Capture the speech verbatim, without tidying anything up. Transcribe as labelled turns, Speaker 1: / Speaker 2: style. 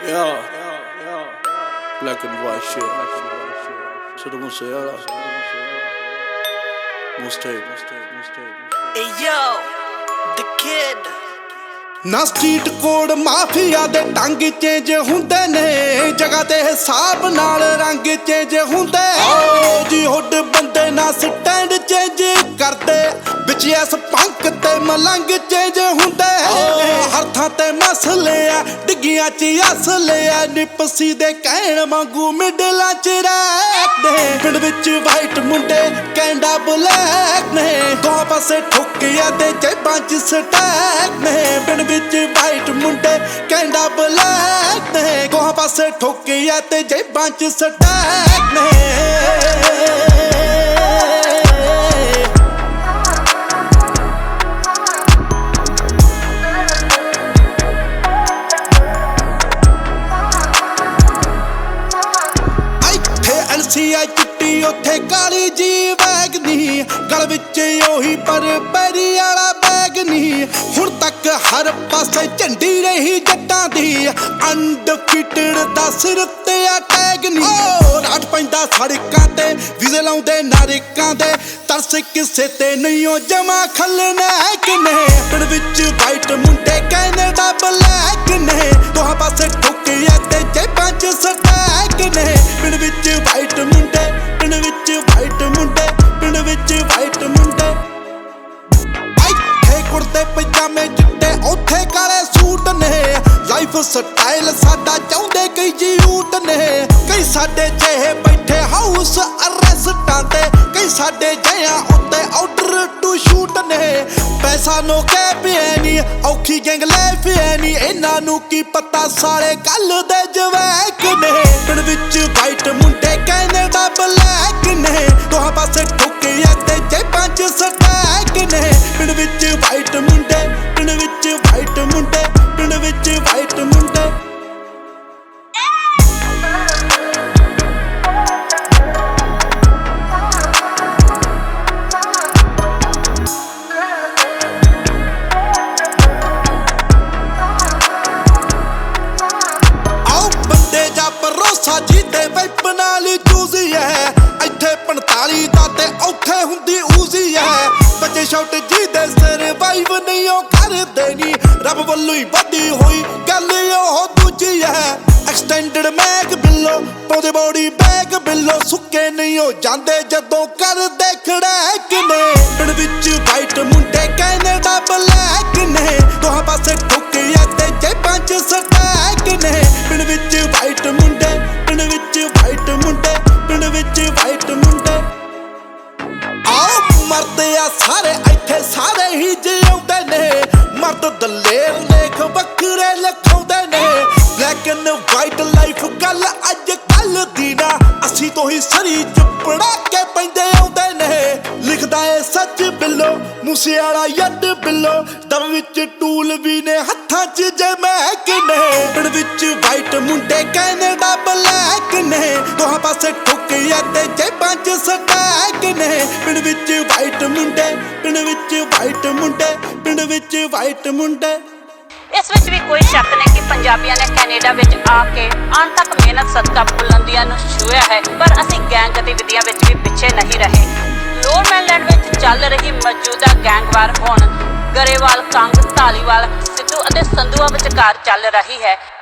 Speaker 1: Yeah, black and white shit. Sido Musiala. Mustache, Mustache, Mustache.
Speaker 2: Hey yo, the kid.
Speaker 3: ਨਾ street code mafia ਦੇ ਟੰਗ change ਹੁੰਦੇ ਨੇ, ਜਗ੍ਹਾ ਦੇ ਹਿਸਾਬ ਨਾਲ ਰੰਗ ਚੇਂਜ ਹੁੰਦੇ। ਓ ਜੀ ਹੁੱਡ ਬੰਦੇ ਨਾ ਸਟੈਂਡ ਚੇਂਜ ਕਰਦੇ, ਵਿੱਚ ਐਸ ਪੰਕ ਤੇ ਮਲੰਗ ਚੇਂਜ ਹੁੰਦੇ। ਹਰ ਥਾਂ ਤੇ ਮਸਲੇ ਆ, ਡਿੱਗੀਆਂ ਚ ਅਸਲੇ ਆ, ਨਿਪਸੀ ਦੇ ਕਹਿਣ ਵਾਂਗੂ ਮਿਡਲਾਂ ਚ ਰਹਿੰਦੇ। ਪਿੰਡ ਵਿੱਚ ਵਾਈਟ ਮੁੰਡੇ ਕੈਂਡਾ ਬਲੈਕ ਨੇ, ਦੋ ਪਾਸੇ ਠੁੱਕਿਆ ਤੇ ਜੇਬਾਂ ਚ ਸਟੈਕ ਨੇ। ਪਿੰਡ ਵਿੱਚ ਵਾਈਟ ਮੁੰਡੇ ਕੈਂਡਾ ਬਲੈਕ ਨੇ, ਦੋ ਪਾਸੇ ਠੁੱਕਿਆ ਤੇ ਜੇਬਾਂ ਚ ਸਟੈਕ ਨੇ। ਐਲਸੀਆ ਚਿੱਟੀ ਉੱਥੇ ਕਾਲੀ ਜੀ ਬੈਗ ਨੀ, ਗਲ ਵਿੱਚ ਉਹੀ ਪਰ ਪੈਰੀ ਵਾਲਾ ਬੈਗ ਨੀ। ਹੁਣ ਤੱਕ ਹਰ ਪਾਸੇ ਝੰਡੀ ਰਹੀ ਜੱਟਾਂ ਦੀ, ਅਨਡਿਫੀਟਡ ਦਾ ਸਿਰ ਤੇ ਆ ਟੈਗ ਨੀ। ਓ ਰਾਟ ਪੈਂਦਾ ਸੜਕਾਂ ਤੇ, ਵੀਜ਼ੇ ਲਾਉਂਦੇ ਨਾਰਿਕਾਂ ਦੇ, ਤਰਸ ਕਿਸੇ ਤੇ ਨਹੀਂ ਓ ਜਮਾ ਖਲਨੈਕ ਨੇ। ਪਿੰਡ ਵਿੱਚ ਵਾਈਟ ਮੁੰਡੇ ਕੈਨੇਡਾ ਬਲੈਕ ਨੇ, ਦੋਹਾਂ ਪਾਸੇ ਠੁੱਕਿਆ ਤੇ ਜੇਬਾਂ ਚ ਸਟੈਕ ਨੇ। ਪਿੰਡ ਵਿੱਚ ਵਾਈਟ ਮੁੰਡੇ, ਪਿੰਡ ਵਿੱਚ ਵਾਈਟ ਮੁੰਡੇ, ਪਿੰਡ ਵਿੱਚ ਵਾਈਟ ਮੁੰਡੇ। ਇੱਥੇ ਕੁੜਤੇ ਪਜਾਮੇ ਚਿੱਟੇ, ਉੱਥੇ ਕਾਲੇ ਸੂਟ ਨੇ, ਲਾਈਫ ਸਟਾਈਲ ਸਾਡਾ ਚਾਹੁੰਦੇ ਕਈ ਜੀਊਟ ਨੇ। ਕਈ ਸਾਡੇ ਜਿਹੇ ਬੈਠੇ ਹਾਊਸ ਅਰੈਸਟਾਂ ਤੇ, ਕਈ ਸਾਡੇ ਜਿਹਾਂ ਉੱਤੇ ਆਰਡਰ ਟੂ ਸ਼ੂਟ ਨੇ। ਪੈਸਾ ਨੋ ਕਹਿ ਪਿਆ ਨੀ, ਔਖੀ ਗੈਂਗ ਲੈ ਪਿਆ ਨੀ, ਇਹਨਾਂ ਨੂੰ ਕੀ ਪਤਾ ਸਾਲੇ ਕੱਲ ਦੇ ਜਵੈਕ ਨੇ। ਪਿੰਡ ਵਿੱਚ ਵਾਈਟ ਮੁੰਡੇ ਕੈਨੇਡਾ ਬਲੈਕ ਨੇ, ਦੋਹਾਂ ਪਾਸੇ ਠੁੱਕਿਆ ਤੇ ਜੇਬਾਂ ਚ ਸਟੈਕ ਨੇ। ਪਿੰਡ ਵਿੱਚ ਵਾਈਟ ਮੁੰਡੇ, ਪਿੰਡ ਵਿੱਚ ਵਾਈਟ ਮੁੰਡੇ, ਪਿੰਡ ਵਿੱਚ ਵਾਈਟ ਮੁੰਡੇ। ਭਰੋਸਾ ਜੀਤੇ ਵੈਪ ਨਾਲ ਜੂਜ਼ੀ ਹੈ, ਇੱਥੇ ਪੰਤਾਲੀ ਦਾ ਤੇ ਔਖੇ ਹੁੰਦੀ ਊਜ਼ੀ ਹੈ। ਬੱਚੇ ਸ਼ਾਟ ਜੀ ਦੇ ਸਰਵਾਈਵ ਨਹੀਂ ਉਹ ਕਰਦੇ ਨੀ, ਰੱਬ ਵੱਲੋਂ ਹੀ ਵਧੀ ਹੋਈ ਗੱਲ ਉਹ ਦੂਜੀ ਹੈ। ਐਕਸਟੈਂਡਡ ਮੈਗ ਬਿੱਲੋ ਪਾਉਂਦੇ ਬੋਡੀ ਬੈਗ ਬਿੱਲੋ, ਸੁੱਕੇ ਨਹੀਂ ਉਹ ਜਾਂਦੇ ਜਦੋਂ ਕਰਦੇ ਖੜੈਕ ਨੇ। ਪਿੰਡ ਵਿੱਚ ਵਾਈਟ ਮੁੰਡੇ ਕੈਨੇਡਾ ਬਲੈਕ ਨੇ, ਦੋਹਾਂ ਪਾਸੇ ਠੁੱਕਿਆ ਤੇ ਜੇਬਾਂ ਚ ਸਟੈਕ ਨੇ। ਪਿੰਡ ਵਿੱਚ ਵਾਈਟ ਮੁੰਡੇ, ਪਿੰਡ ਵਿੱਚ ਵਾਈਟ ਮੁੰਡੇ, ਪਿੰਡ ਵਿੱਚ ਵਾਈਟ ਮੁੰਡੇ। ਆਓ ਮਰਦੇ ਆ ਸਾਰੇ ਇੱਥੇ ਸਾਰੇ ਹੀ ਜਿਉਂਦੇ ਨੇ, ਮਰਦ ਦਲੇਰ ਲੇਖ ਵੱਖਰੇ ਲਿਖਾਉਂਦੇ ਨੇ। ਬਲੈਕ ਐਂਡ ਵਾਈਟ ਲਾਈਫ ਗੱਲ ਅੱਜ ਕੱਲ ਦੀ ਨਾ, ਅਸੀਂ ਤੋਂ ਹੀ ਸਰੀ ਚਪੜਾ ਕੇ ਪੈਂਦੇ ਆਉਂਦੇ ਨੇ। ਲਿਖਦਾ ਏ ਸੱਚ ਬਿੱਲੋ, ਮੂਸੇਵਾਲਾ ਯੱਡ ਬਿੱਲੋ, ਦਮ ਵਿੱਚ ਟੂਲ ਵੀ ਨੇ ਹੱਥਾਂ ਚ ਜਮੈਕ ਨੇ। ਪਿੰਡ ਵਿੱਚ ਵਾਈਟ ਮੁੰਡੇ ਕੈਨੇਡਾ ਬਲੈਕ ਨੇ, ਦੋਹਾਂ ਪਾਸੇ ਠੁੱਕਿਆ ਤੇ ਜੇਬਾਂ ਚ ਸਟੈਕ ਨੇ। ਪਿੰਡ ਵਿੱਚ ਵਾਈਟ ਮੁੰਡੇ, ਪਿੰਡ ਵਿੱਚ ਵਾਈਟ ਮੁੰਡੇ, ਪਿੰਡ ਵਿੱਚ ਵਾਈਟ ਮੁੰਡੇ।
Speaker 4: ਇਸ ਵਿੱਚ ਵੀ ਕੋਈ ਸ਼ੱਕ ਨਹੀਂ ਕਿ ਪੰਜਾਬੀਆਂ ਨੇ ਕੈਨੇਡਾ ਵਿੱਚ ਆ ਕੇ ਅਣਥੱਕ ਮਿਹਨਤ ਸਦਕਾ ਬੁਲੰਦੀਆਂ ਨੂੰ ਛੂਹਿਆ ਹੈ, ਪਰ ਅਸੀਂ ਗੈਂਗ ਗਤੀਵਿਧੀਆਂ ਵਿੱਚ ਵੀ ਪਿੱਛੇ ਨਹੀਂ ਰਹੇ। ਲੋਅਰਮੈਨਲੈਂਡ ਵਿੱਚ ਚੱਲ ਰਹੀ ਮੌਜੂਦਾ ਗੈਂਗਵਾਰ ਹੁਣ ਗਰੇਵਾਲ, ਕੰਗ, ਧਾਲੀਵਾਲ, ਸਿੱਧੂ ਅਤੇ ਸੰਧੂਆ ਵਿਚਕਾਰ ਚੱਲ ਰਹੀ ਹੈ।